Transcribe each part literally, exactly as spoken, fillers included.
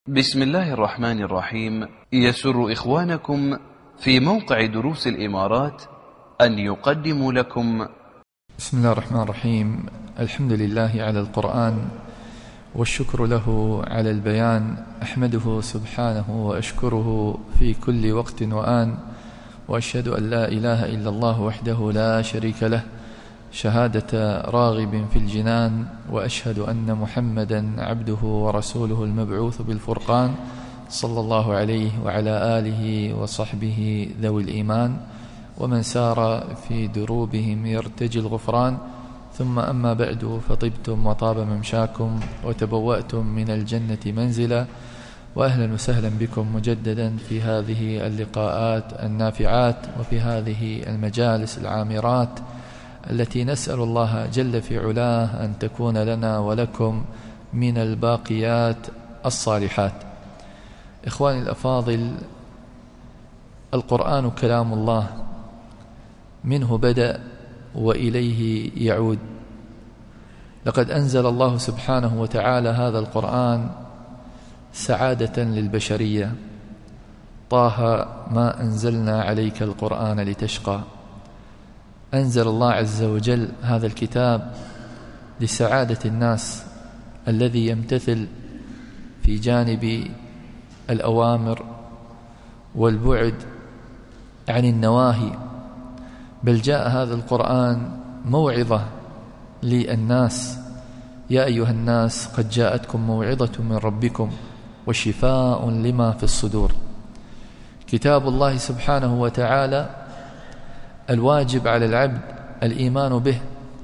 بسم الله الرحمن الرحيم. يسر إخوانكم في موقع دروس الإمارات أن يقدموا لكم بسم الله الرحمن الرحيم. الحمد لله على القرآن والشكر له على البيان. أحمده سبحانه وأشكره في كل وقت وآن، وأشهد أن لا إله إلا الله وحده لا شريك له شهادة راغب في الجنان، وأشهد أن محمدا عبده ورسوله المبعوث بالفرقان صلى الله عليه وعلى آله وصحبه ذوي الإيمان ومن سار في دروبهم يرتجي الغفران. ثم أما بعد، فطبتم وطاب ممشاكم وتبوأتم من الجنة منزلا، وأهلا وسهلا بكم مجددا في هذه اللقاءات النافعات وفي هذه المجالس العامرات التي نسأل الله جل في علاه أن تكون لنا ولكم من الباقيات الصالحات. إخواني الأفاضل، القرآن كلام الله، منه بدأ وإليه يعود. لقد أنزل الله سبحانه وتعالى هذا القرآن سعادة للبشرية. طه ما أنزلنا عليك القرآن لتشقى. أنزل الله عز وجل هذا الكتاب لسعادة الناس، الذي يمتثل في جانب الأوامر والبعد عن النواهي، بل جاء هذا القرآن موعظة للناس. يا أيها الناس قد جاءتكم موعظة من ربكم وشفاء لما في الصدور. كتاب الله سبحانه وتعالى الواجب على العبد الإيمان به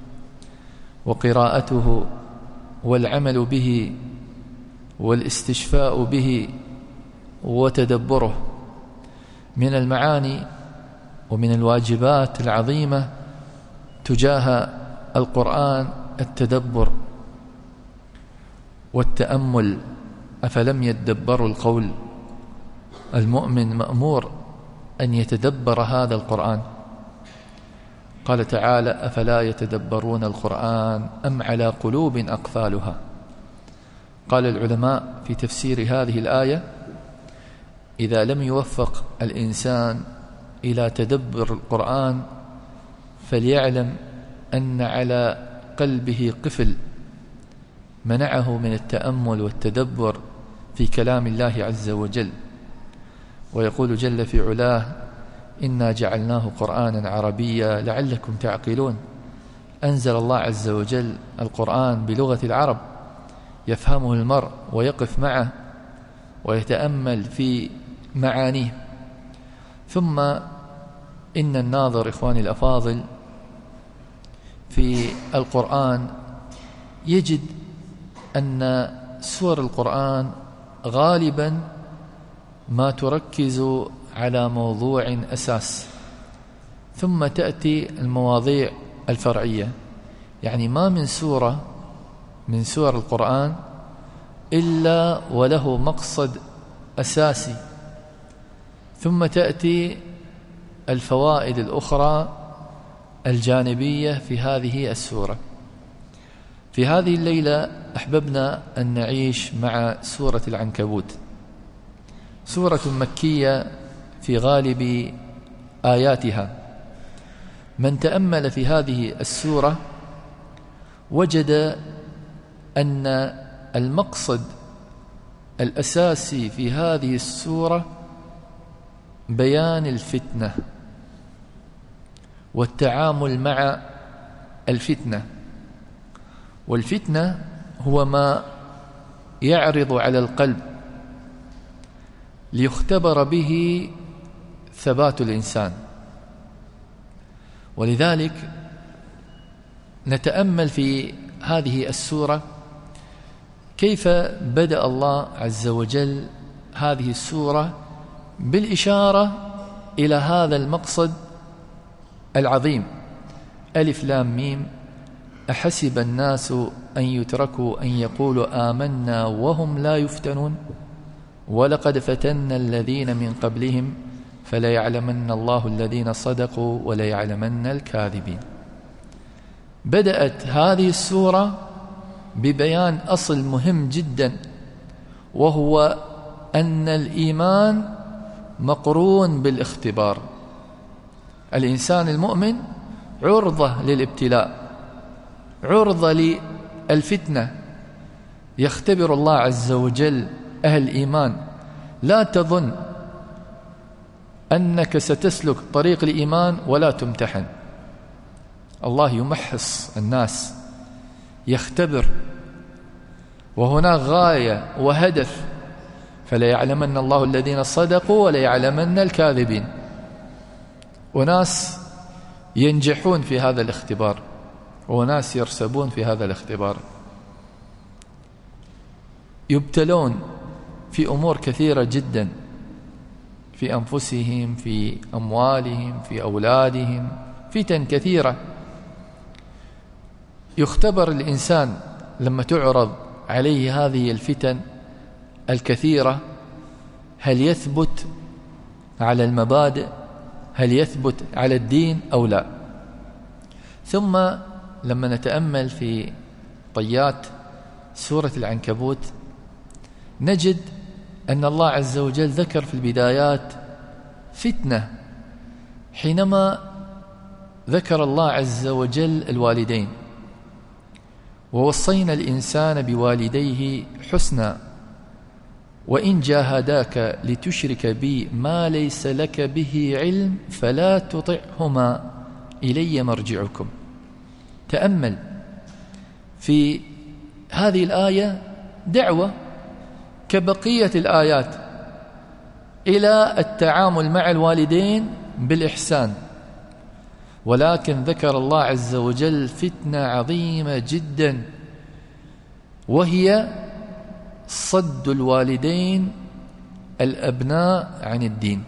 وقراءته والعمل به والاستشفاء به وتدبره. من المعاني ومن الواجبات العظيمة تجاه القرآن التدبر والتأمل. أفلم يدبروا القول؟ المؤمن مأمور أن يتدبر هذا القرآن. قال تعالى: أفلا يتدبرون القرآن أم على قلوب أقفالها. قال العلماء في تفسير هذه الآية: إذا لم يوفق الإنسان إلى تدبر القرآن فليعلم أن على قلبه قفل منعه من التأمل والتدبر في كلام الله عز وجل. ويقول جل في علاه: إنا جعلناه قرآنا عربيا لعلكم تعقلون. أنزل الله عز وجل القرآن بلغة العرب يفهمه المرء ويقف معه ويتأمل في معانيه. ثم إن الناظر إخواني الأفاضل في القرآن يجد أن سور القرآن غالبا ما تركز على موضوع أساس، ثم تأتي المواضيع الفرعية. يعني ما من سورة من سور القرآن إلا وله مقصد أساسي، ثم تأتي الفوائد الأخرى الجانبية في هذه السورة. في هذه الليلة أحببنا أن نعيش مع سورة العنكبوت، سورة مكية في غالب آياتها. من تأمل في هذه السورة وجد أن المقصد الأساسي في هذه السورة بيان الفتنة والتعامل مع الفتنة. والفتنة هو ما يعرض على القلب ليختبر به ثبات الإنسان. ولذلك نتأمل في هذه السورة كيف بدأ الله عز وجل هذه السورة بالإشارة إلى هذا المقصد العظيم. ألف لام ميم: أحسب الناس أن يتركوا أن يقولوا آمنا وهم لا يفتنون ولقد فتنا الذين من قبلهم فليعلمن الله الذين صدقوا وليعلمن الكاذبين. بدأت هذه السورة ببيان أصل مهم جدا، وهو أن الإيمان مقرون بالاختبار. الإنسان المؤمن عرضة للابتلاء، عرضة للفتنة، يختبر الله عز وجل أهل الإيمان. لا تظن أنك ستسلك طريق الإيمان ولا تمتحن. الله يمحص الناس، يختبر، وهناك غاية وهدف. فلا يعلمن الله الذين صدقوا ولا يعلمن الكاذبين. وناس ينجحون في هذا الاختبار، وناس يرسبون في هذا الاختبار، يبتلون في أمور كثيرة جدا، في أنفسهم، في أموالهم، في أولادهم، فتن كثيرة. يختبر الإنسان لما تعرض عليه هذه الفتن الكثيرة، هل يثبت على المبادئ، هل يثبت على الدين أو لا. ثم لما نتأمل في طيات سورة العنكبوت نجد أن الله عز وجل ذكر في البدايات فتنة، حينما ذكر الله عز وجل الوالدين: ووصينا الإنسان بوالديه حسنا وإن جاهداك لتشرك بي ما ليس لك به علم فلا تطعهما إلي مرجعكم. تأمل في هذه الآية دعوة كبقية الآيات إلى التعامل مع الوالدين بالإحسان، ولكن ذكر الله عز وجل فتنة عظيمة جدا، وهي صد الوالدين الأبناء عن الدين.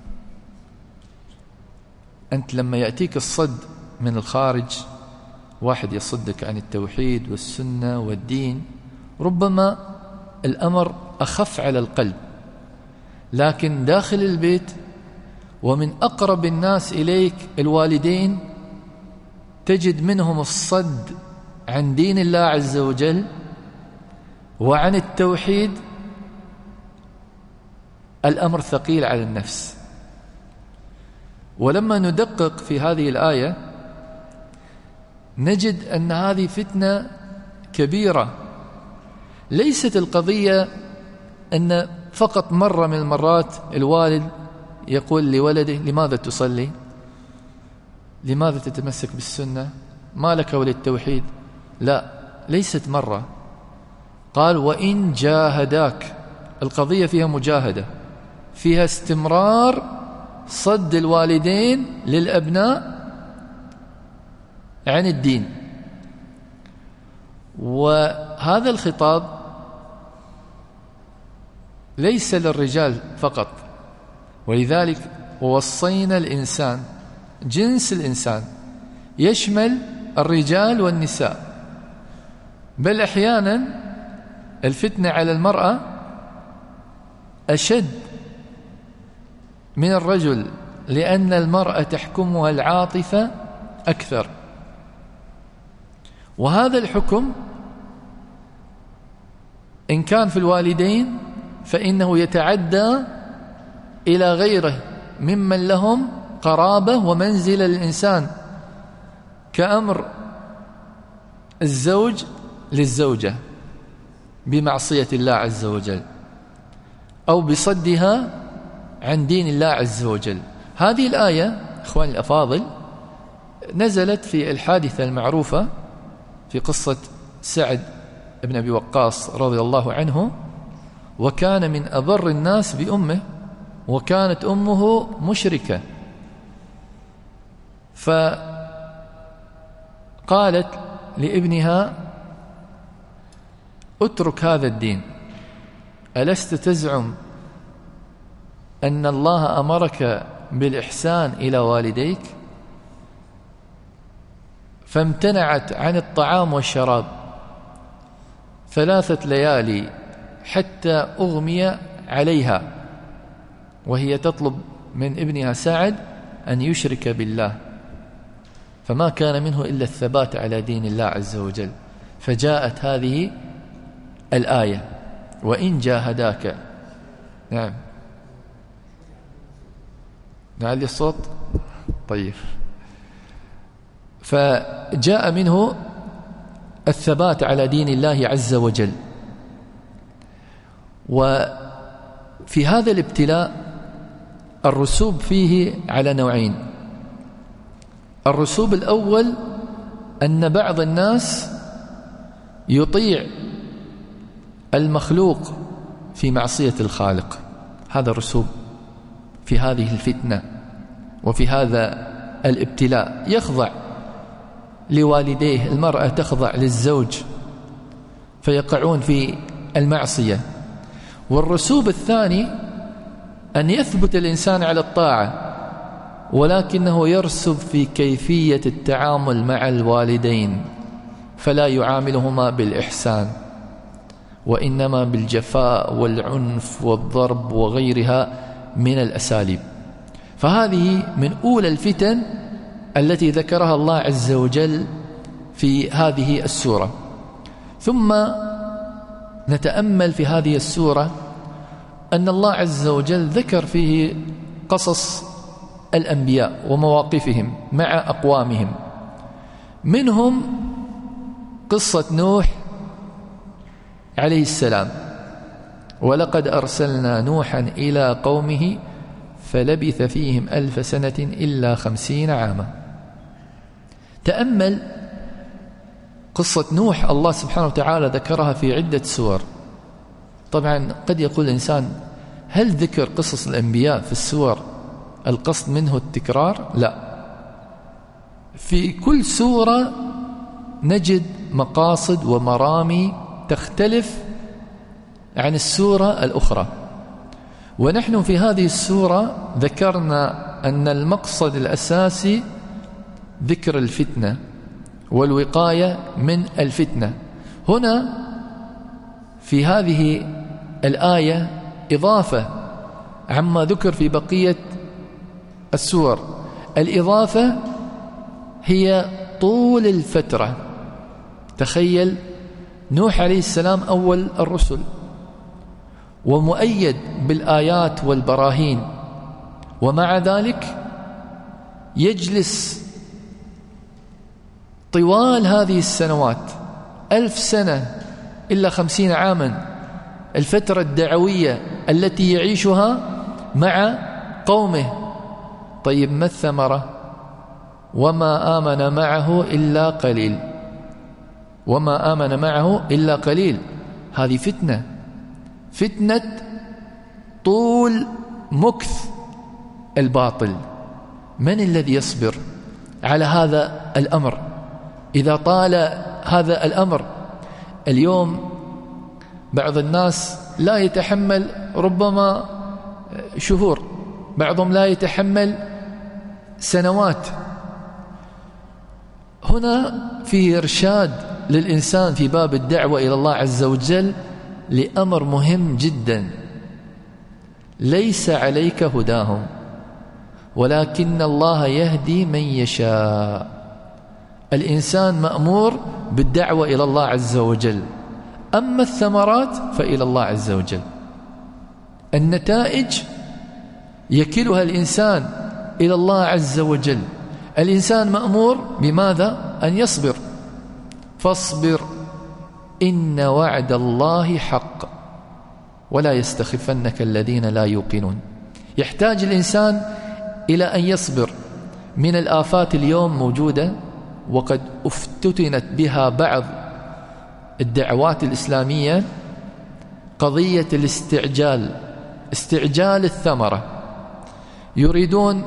أنت لما يأتيك الصد من الخارج، واحد يصدك عن التوحيد والسنة والدين، ربما الأمر أخف على القلب، لكن داخل البيت ومن أقرب الناس إليك الوالدين تجد منهم الصد عن دين الله عز وجل وعن التوحيد. الأمر ثقيل على النفس. ولما ندقق في هذه الآية نجد أن هذه فتنة كبيرة. ليست القضية أن فقط مرة من المرات الوالد يقول لولده: لماذا تصلي؟ لماذا تتمسك بالسنة؟ ما لك وللتوحيد؟ لا، ليست مرة. قال: وإن جاهداك. القضية فيها مجاهدة، فيها استمرار صد الوالدين للأبناء عن الدين. وهذا الخطاب ليس للرجال فقط، ولذلك ووصينا الإنسان، جنس الإنسان يشمل الرجال والنساء. بل أحيانا الفتنة على المرأة أشد من الرجل، لأن المرأة تحكمها العاطفة أكثر. وهذا الحكم إن كان في الوالدين فإنه يتعدى إلى غيره ممن لهم قرابة ومنزلة للإنسان، كأمر الزوج للزوجة بمعصية الله عز وجل أو بصدها عن دين الله عز وجل. هذه الآية إخواني الأفاضل نزلت في الحادثة المعروفة في قصة سعد بن أبي وقاص رضي الله عنه، وكان من أبر الناس بأمه، وكانت أمه مشركة، فقالت لابنها: اترك هذا الدين، ألست تزعم أن الله أمرك بالإحسان إلى والديك؟ فامتنعت عن الطعام والشراب ثلاثة ليالي حتى أغمي عليها، وهي تطلب من ابنها سعد أن يشرك بالله، فما كان منه إلا الثبات على دين الله عز وجل. فجاءت هذه الآية: وإن جاهداك نعم، نعلي الصوت. طيب، فجاء منه الثبات على دين الله عز وجل. وفي هذا الابتلاء الرسوب فيه على نوعين. الرسوب الأول أن بعض الناس يطيع المخلوق في معصية الخالق، هذا الرسوب في هذه الفتنة وفي هذا الابتلاء. يخضع لوالديه، المرأة تخضع للزوج فيقعون في المعصية. والرسوب الثاني أن يثبت الإنسان على الطاعة ولكنه يرسب في كيفية التعامل مع الوالدين، فلا يعاملهما بالإحسان وإنما بالجفاء والعنف والضرب وغيرها من الأساليب. فهذه من أولى الفتن التي ذكرها الله عز وجل في هذه السورة. ثم نتأمل في هذه السورة أن الله عز وجل ذكر فيه قصص الأنبياء ومواقفهم مع أقوامهم. منهم قصة نوح عليه السلام: ولقد أرسلنا نوحا إلى قومه فلبث فيهم ألف سنة إلا خمسين عاما. تأمل قصة نوح، الله سبحانه وتعالى ذكرها في عدة سور. طبعا قد يقول الإنسان: هل ذكر قصص الأنبياء في السور القصد منه التكرار؟ لا، في كل سورة نجد مقاصد ومرامي تختلف عن السورة الأخرى. ونحن في هذه السورة ذكرنا أن المقصد الأساسي ذكر الفتنة والوقاية من الفتنة. هنا في هذه الآية إضافة عما ذكر في بقية السور. الإضافة هي طول الفترة. تخيل، نوح عليه السلام أول الرسل ومؤيد بالآيات والبراهين، ومع ذلك يجلس طوال هذه السنوات، ألف سنة إلا خمسين عاما، الفترة الدعوية التي يعيشها مع قومه. طيب، ما الثمرة؟ وما آمن معه إلا قليل، وما آمن معه إلا قليل. هذه فتنة، فتنة طول مكث الباطل. من الذي يصبر على هذا الأمر إذا طال هذا الأمر؟ اليوم بعض الناس لا يتحمل ربما شهور، بعضهم لا يتحمل سنوات. هنا فيه إرشاد للإنسان في باب الدعوة إلى الله عز وجل لأمر مهم جدا: ليس عليك هداهم ولكن الله يهدي من يشاء. الإنسان مأمور بالدعوة إلى الله عز وجل، أما الثمرات فإلى الله عز وجل. النتائج يكلها الإنسان إلى الله عز وجل. الإنسان مأمور بماذا؟ أن يصبر. فاصبر إن وعد الله حق ولا يستخفنك الذين لا يوقنون. يحتاج الإنسان إلى أن يصبر من الآفات اليوم موجودة، وقد افتتنت بها بعض الدعوات الإسلامية، قضية الاستعجال، استعجال الثمرة. يريدون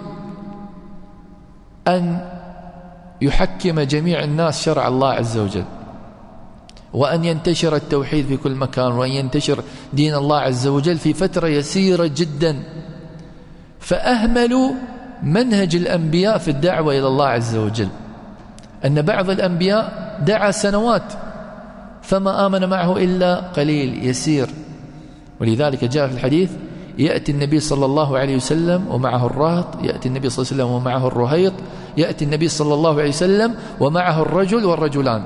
أن يحكم جميع الناس شرع الله عز وجل، وأن ينتشر التوحيد في كل مكان، وأن ينتشر دين الله عز وجل في فترة يسيرة جدا. فأهملوا منهج الأنبياء في الدعوة إلى الله عز وجل. أن بعض الأنبياء دعا سنوات فما آمن معه إلا قليل يسير. ولذلك جاء في الحديث: يأتي النبي صلى الله عليه وسلم ومعه الرهط، يأتي النبي صلى الله عليه وسلم ومعه الرهيط، يأتي النبي صلى الله عليه وسلم ومعه الرجل والرجلان.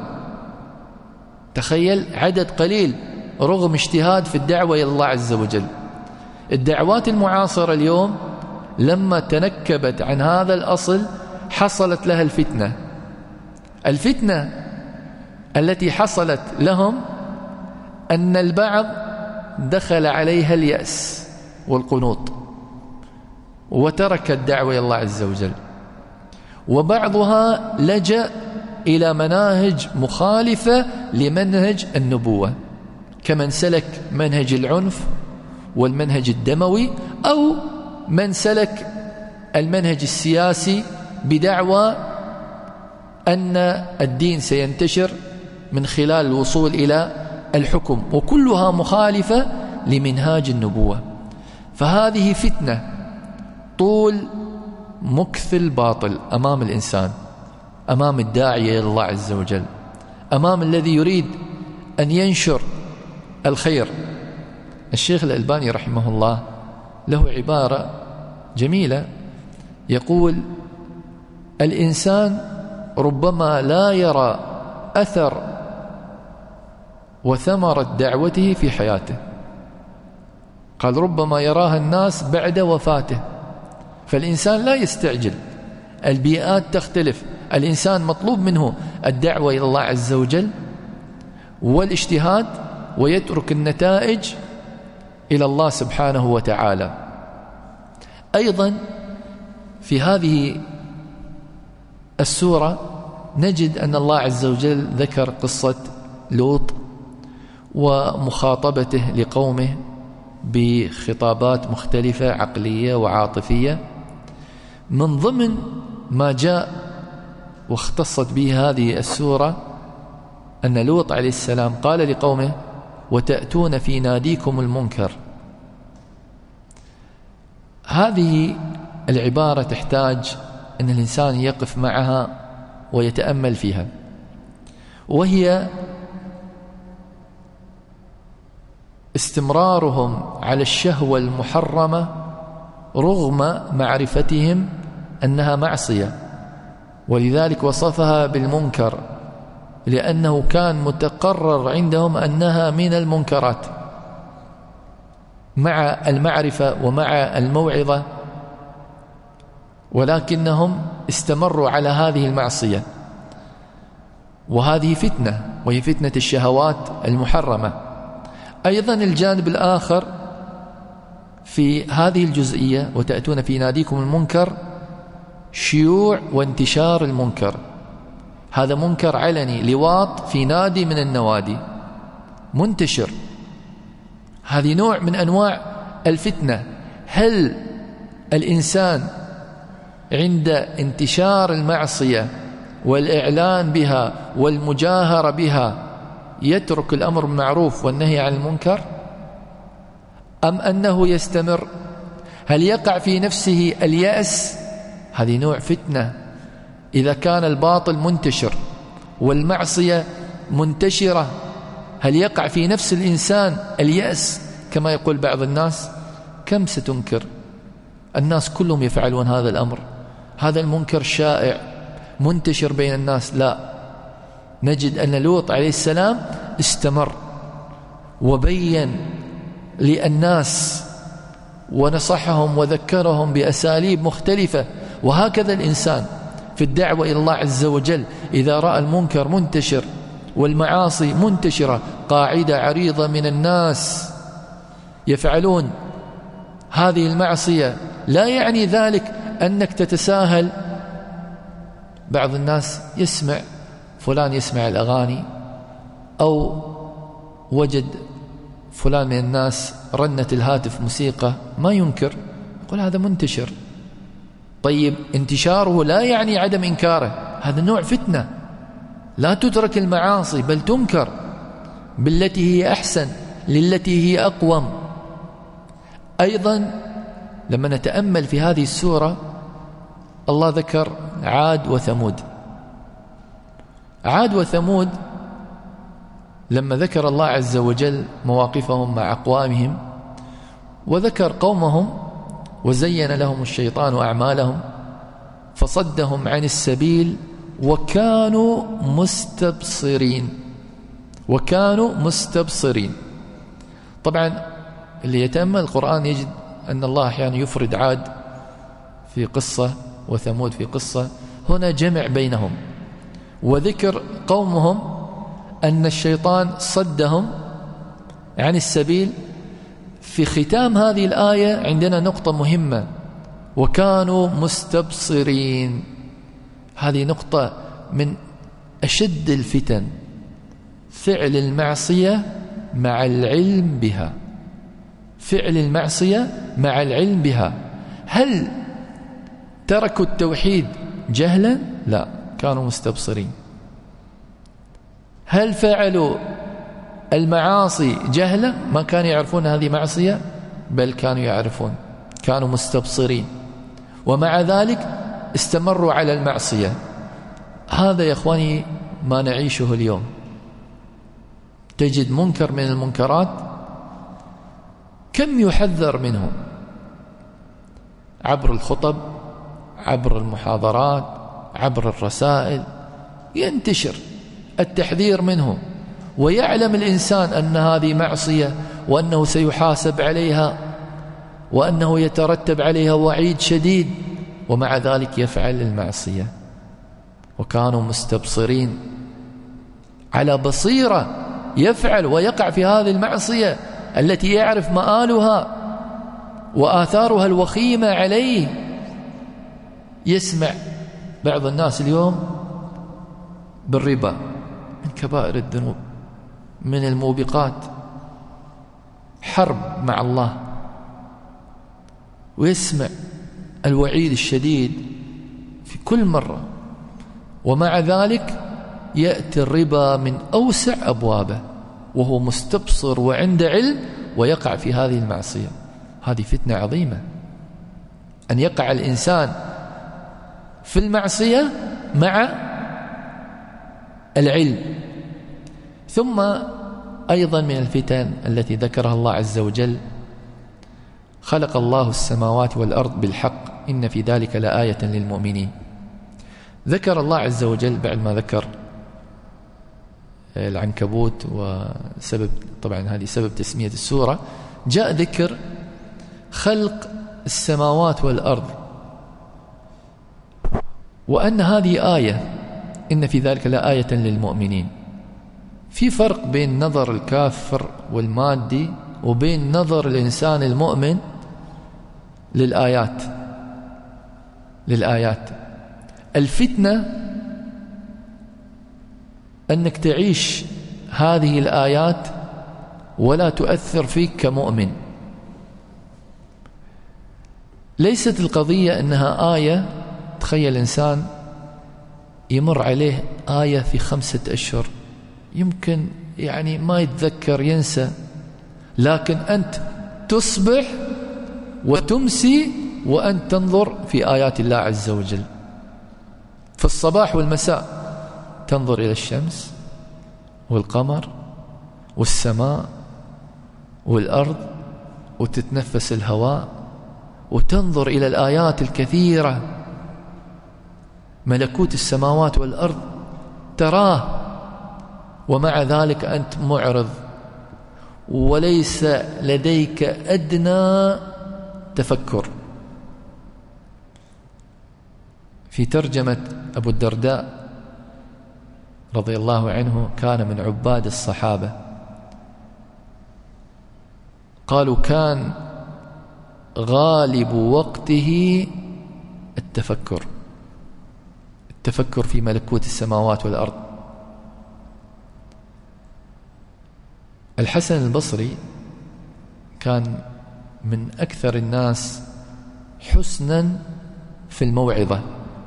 تخيل، عدد قليل رغم اجتهاد في الدعوة إلى الله عز وجل. الدعوات المعاصرة اليوم لما تنكبت عن هذا الأصل حصلت لها الفتنة. الفتنة التي حصلت لهم أن البعض دخل عليها اليأس والقنوط وترك الدعوة إلى الله عز وجل، وبعضها لجأ إلى مناهج مخالفة لمنهج النبوة، كمن سلك منهج العنف والمنهج الدموي، أو من سلك المنهج السياسي بدعوى أن الدين سينتشر من خلال الوصول إلى الحكم، وكلها مخالفة لمنهاج النبوة. فهذه فتنة طول مكث الباطل أمام الإنسان، أمام الداعية إلى الله عز وجل، أمام الذي يريد أن ينشر الخير. الشيخ الألباني رحمه الله له عبارة جميلة يقول: الإنسان ربما لا يرى أثر وثمرة دعوته في حياته، قال ربما يراها الناس بعد وفاته. فالإنسان لا يستعجل، البيئات تختلف، الإنسان مطلوب منه الدعوة إلى الله عز وجل والاجتهاد، ويترك النتائج إلى الله سبحانه وتعالى. أيضا في هذه السورة نجد أن الله عز وجل ذكر قصة لوط ومخاطبته لقومه بخطابات مختلفة عقلية وعاطفية. من ضمن ما جاء واختصت به هذه السورة أن لوط عليه السلام قال لقومه: وتأتون في ناديكم المنكر. هذه العبارة تحتاج أن الإنسان يقف معها ويتأمل فيها، وهي استمرارهم على الشهوة المحرمة رغم معرفتهم أنها معصية، ولذلك وصفها بالمنكر لأنه كان متقرر عندهم أنها من المنكرات، مع المعرفة ومع الموعظة، ولكنهم استمروا على هذه المعصية. وهذه فتنة، وهي فتنة الشهوات المحرمة. أيضا الجانب الآخر في هذه الجزئية وتأتون في ناديكم المنكر، شيوع وانتشار المنكر. هذا منكر علني، لواط في نادي من النوادي منتشر، هذه نوع من أنواع الفتنة. هل الإنسان عند انتشار المعصية والإعلان بها والمجاهرة بها يترك الأمر بالمعروف والنهي عن المنكر، أم أنه يستمر؟ هل يقع في نفسه اليأس؟ هذه نوع فتنة. إذا كان الباطل منتشر والمعصية منتشرة، هل يقع في نفس الإنسان اليأس كما يقول بعض الناس؟ كم ستنكر؟ الناس كلهم يفعلون هذا الأمر، هذا المنكر شائع منتشر بين الناس. لا، نجد أن لوط عليه السلام استمر وبين للناس ونصحهم وذكرهم بأساليب مختلفة. وهكذا الإنسان في الدعوة إلى الله عز وجل إذا رأى المنكر منتشر والمعاصي منتشرة، قاعدة عريضة من الناس يفعلون هذه المعصية، لا يعني ذلك أنك تتساهل. بعض الناس يسمع فلان يسمع الأغاني، أو وجد فلان من الناس رنت الهاتف موسيقى، ما ينكر، يقول هذا منتشر. طيب انتشاره لا يعني عدم إنكاره، هذا نوع فتنة. لا تترك المعاصي بل تنكر بالتي هي أحسن، للتي هي أقوم. أيضا لما نتأمل في هذه السورة الله ذكر عاد وثمود. عاد وثمود لما ذكر الله عز وجل مواقفهم مع أقوامهم وذكر قومهم وزين لهم الشيطان أعمالهم فصدهم عن السبيل وكانوا مستبصرين. وكانوا مستبصرين. طبعا اللي يتأمل القرآن يجد أن الله أحيانا يعني يفرد عاد في قصة وثمود في قصة، هنا جمع بينهم وذكر قومهم أن الشيطان صدهم عن السبيل. في ختام هذه الآية عندنا نقطة مهمة: وكانوا مستبصرين. هذه نقطة من أشد الفتن، فعل المعصية مع العلم بها، فعل المعصية مع العلم بها. هل تركوا التوحيد جهلا؟ لا، كانوا مستبصرين. هل فعلوا المعاصي جهلا؟ ما كانوا يعرفون هذه معصية، بل كانوا يعرفون، كانوا مستبصرين، ومع ذلك استمروا على المعصية. هذا يا إخواني ما نعيشه اليوم. تجد منكر من المنكرات كم يحذر منه عبر الخطب، عبر المحاضرات، عبر الرسائل، ينتشر التحذير منه، ويعلم الإنسان أن هذه معصية وأنه سيحاسب عليها وأنه يترتب عليها وعيد شديد، ومع ذلك يفعل المعصية. وكانوا مستبصرين، على بصيرة يفعل ويقع في هذه المعصية التي يعرف مآلها وآثارها الوخيمة عليه. يسمع بعض الناس اليوم بالربا من كبائر الذنوب، من الموبقات، حرب مع الله، ويسمع الوعيد الشديد في كل مرة، ومع ذلك يأتي الربا من أوسع أبوابه وهو مستبصر وعند علم ويقع في هذه المعصية. هذه فتنة عظيمة، أن يقع الإنسان في المعصية مع العلم. ثم أيضا من الفتن التي ذكرها الله عز وجل: خلق الله السماوات والأرض بالحق إن في ذلك لآية للمؤمنين. ذكر الله عز وجل بعد ما ذكر العنكبوت وسبب، طبعا هذه سبب تسمية السورة، جاء ذكر خلق السماوات والأرض، وأن هذه آية إن في ذلك لآية للمؤمنين. في فرق بين نظر الكافر والمادي وبين نظر الإنسان المؤمن للآيات. للآيات الفتنة أنك تعيش هذه الآيات ولا تؤثر فيك كمؤمن. ليست القضية أنها آية، تخيل إنسان يمر عليه آية في خمسة أشهر يمكن يعني ما يتذكر، ينسى، لكن أنت تصبح وتمسي وأنت تنظر في آيات الله عز وجل. في الصباح والمساء تنظر إلى الشمس والقمر والسماء والأرض، وتتنفس الهواء، وتنظر إلى الآيات الكثيرة، ملكوت السماوات والأرض تراه، ومع ذلك أنت معرض وليس لديك أدنى تفكر. في ترجمة أبو الدرداء رضي الله عنه، كان من عباد الصحابة، قالوا كان غالب وقته التفكر، التفكر في ملكوت السماوات والأرض. الحسن البصري كان من أكثر الناس حسنا في الموعظة.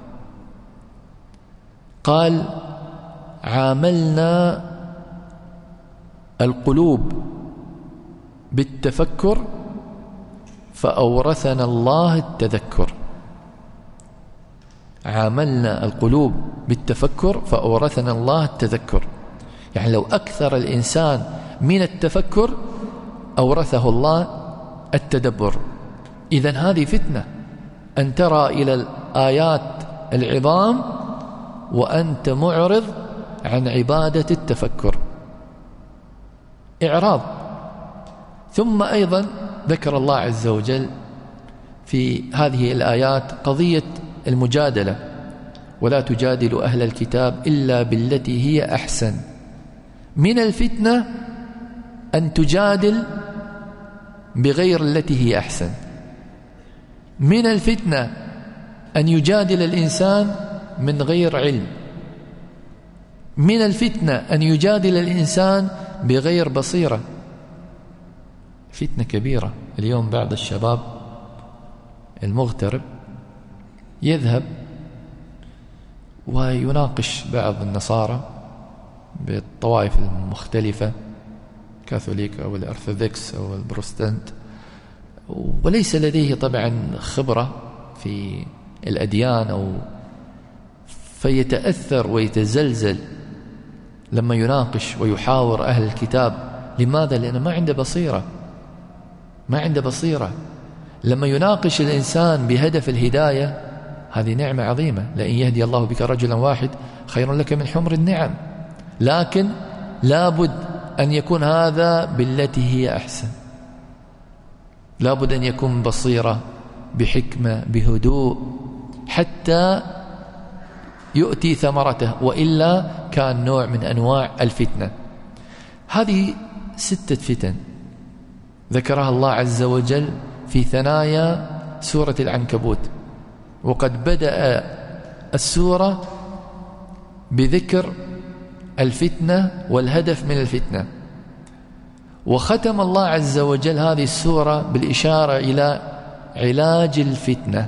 قال: عاملنا القلوب بالتفكر فأورثنا الله التذكر. عاملنا القلوب بالتفكر فأورثنا الله التذكر، يعني لو أكثر الإنسان من التفكر أورثه الله التدبر. إذن هذه فتنة، أن ترى إلى الآيات العظام وأنت معرض عن عبادة التفكر، إعراض. ثم أيضا ذكر الله عز وجل في هذه الآيات قضية المجادلة: ولا تجادل أهل الكتاب إلا بالتي هي أحسن. من الفتنة أن تجادل بغير التي هي أحسن. من الفتنة أن يجادل الإنسان من غير علم. من الفتنة أن يجادل الإنسان بغير بصيرة. فتنة كبيرة. اليوم بعض الشباب المغترب يذهب ويناقش بعض النصارى بالطوائف المختلفة، كاثوليك أو الأرثوذكس أو البروتستانت، وليس لديه طبعا خبرة في الأديان، أو فيتأثر ويتزلزل لما يناقش ويحاور أهل الكتاب. لماذا؟ لأنه ما عنده بصيرة، ما عنده بصيرة. لما يناقش الإنسان بهدف الهداية، هذه نعمة عظيمة. لئن يهدي الله بك رجلا واحد خير لك من حمر النعم، لكن لابد أن يكون هذا بالتي هي أحسن. لابد أن يكون بصيرة، بحكمة، بهدوء، حتى يؤتي ثمرته، وإلا كان نوع من أنواع الفتنة. هذه ستة فتن ذكرها الله عز وجل في ثنايا سورة العنكبوت، وقد بدأ السورة بذكر الفتنة والهدف من الفتنة، وختم الله عز وجل هذه السورة بالإشارة إلى علاج الفتنة: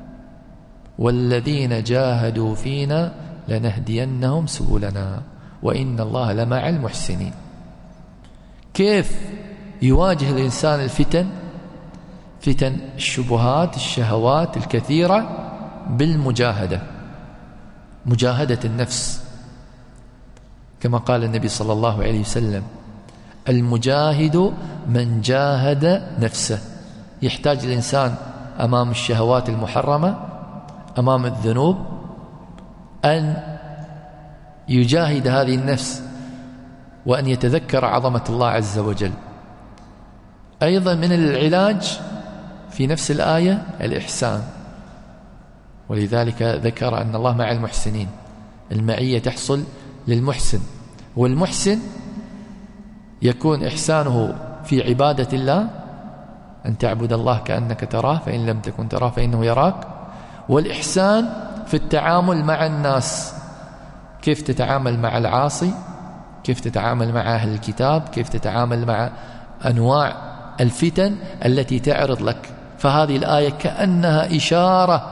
والذين جاهدوا فينا لنهدينهم سبلنا وإن الله لمع المحسنين. كيف يواجه الإنسان الفتن؟ فتن الشبهات، الشهوات الكثيرة، بالمجاهدة، مجاهدة النفس، كما قال النبي صلى الله عليه وسلم: المجاهد من جاهد نفسه. يحتاج الإنسان أمام الشهوات المحرمة، أمام الذنوب، أن يجاهد هذه النفس، وأن يتذكر عظمة الله عز وجل. أيضا من العلاج في نفس الآية الإحسان، ولذلك ذكر أن الله مع المحسنين. المعية تحصل للمحسن، والمحسن يكون إحسانه في عبادة الله، أن تعبد الله كأنك تراه فإن لم تكن تراه فإنه يراك. والإحسان في التعامل مع الناس، كيف تتعامل مع العاصي، كيف تتعامل مع أهل الكتاب، كيف تتعامل مع أنواع الفتن التي تعرض لك. فهذه الآية كأنها إشارة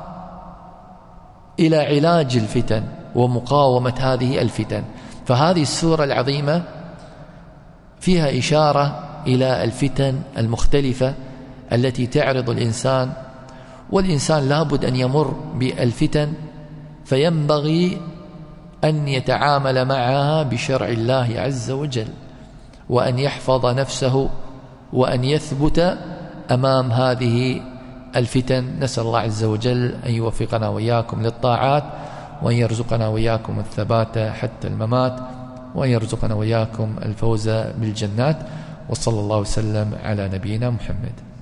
إلى علاج الفتن ومقاومة هذه الفتن. فهذه السورة العظيمة فيها إشارة إلى الفتن المختلفة التي تعرض الإنسان، والإنسان لابد أن يمر بالفتن، فينبغي أن يتعامل معها بشرع الله عز وجل، وأن يحفظ نفسه، وأن يثبت أمام هذه الفتن. نسأل الله عز وجل أن يوفقنا وإياكم للطاعات، وأن يرزقنا وإياكم الثبات حتى الممات، وأن يرزقنا وإياكم الفوز بالجنات. وصلى الله وسلم على نبينا محمد.